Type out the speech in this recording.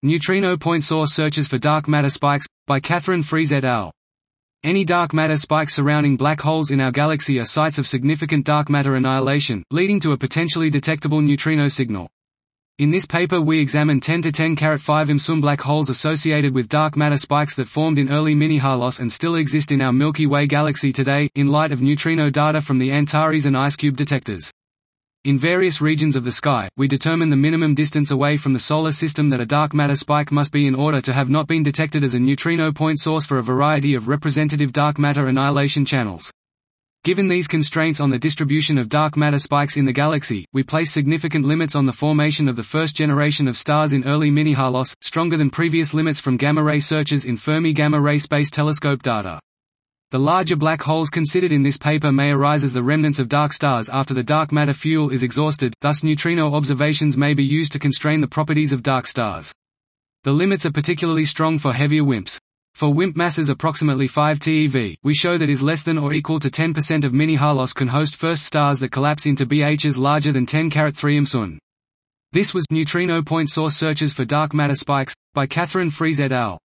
Neutrino point source searches for dark matter spikes, by Catherine Fries et al. Any dark matter spikes surrounding black holes in our galaxy are sites of significant dark matter annihilation, leading to a potentially detectable neutrino signal. In this paper we examine 10 to 10^5 IMSUM black holes associated with dark matter spikes that formed in early mini-halos and still exist in our Milky Way galaxy today, in light of neutrino data from the Antares and IceCube detectors. In various regions of the sky, we determine the minimum distance away from the Solar System that a dark matter spike must be in order to have not been detected as a neutrino point source for a variety of representative dark matter annihilation channels. Given these constraints on the distribution of dark matter spikes in the galaxy, we place significant limits on the formation of the first generation of stars in early mini-halos, stronger than previous limits from gamma-ray searches in Fermi Gamma-Ray Space Telescope data. The larger black holes considered in this paper may arise as the remnants of dark stars after the dark matter fuel is exhausted, thus neutrino observations may be used to constrain the properties of dark stars. The limits are particularly strong for heavier WIMPs. For WIMP masses approximately 5 TeV, we show that is less than or equal to 10% of mini-halos can host first stars that collapse into BHs larger than 10^3 IMSUN. This was Neutrino Point Source Searches for Dark Matter Spikes, by Catherine Fries et al.